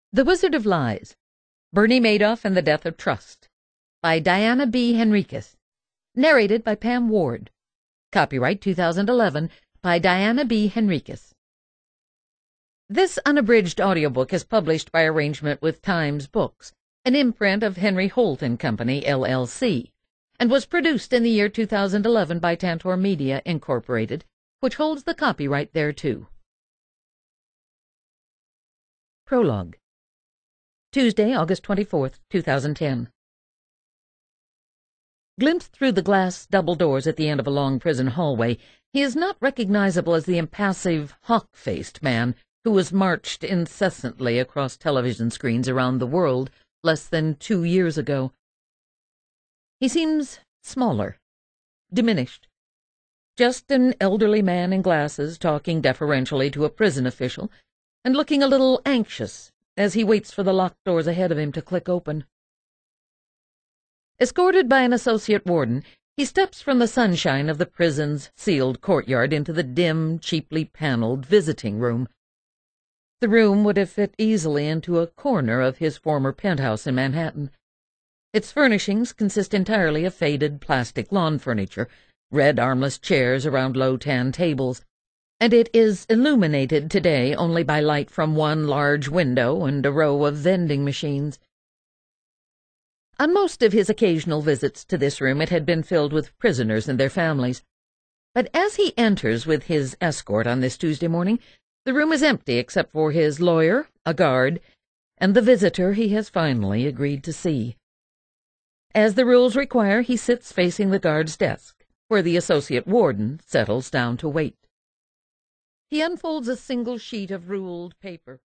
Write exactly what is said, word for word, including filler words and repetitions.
The Wizard of Lies, Bernie Madoff and the Death of Trust, by Diana B. Henriques, narrated by Pam Ward. Copyright two thousand eleven by Diana B. Henriques. This unabridged audiobook is published by arrangement with Times Books, an imprint of Henry Holt and Company, L L C, and was produced in the year two thousand eleven by Tantor Media, Incorporated, which holds the copyright thereto. Prologue. Tuesday, August twenty-fourth, two thousand ten. Glimpsed through the glass double doors at the end of a long prison hallway, he is not recognizable as the impassive, hawk-faced man who was marched incessantly across television screens around the world less than two years ago. He seems smaller, diminished, just an elderly man in glasses talking deferentially to a prison official and looking a little anxious as he waits for the locked doors ahead of him to click open. Escorted by an associate warden, he steps from the sunshine of the prison's sealed courtyard into the dim, cheaply paneled visiting room. The room would have fit easily into a corner of his former penthouse in Manhattan. Its furnishings consist entirely of faded plastic lawn furniture, red armless chairs around low tan tables, and it is illuminated today only by light from one large window and a row of vending machines. On most of his occasional visits to this room it had been filled with prisoners and their families, but as he enters with his escort on this Tuesday morning, the room is empty except for his lawyer, a guard, and the visitor he has finally agreed to see. As the rules require, he sits facing the guard's desk, where the associate warden settles down to wait. He unfolds a single sheet of ruled paper.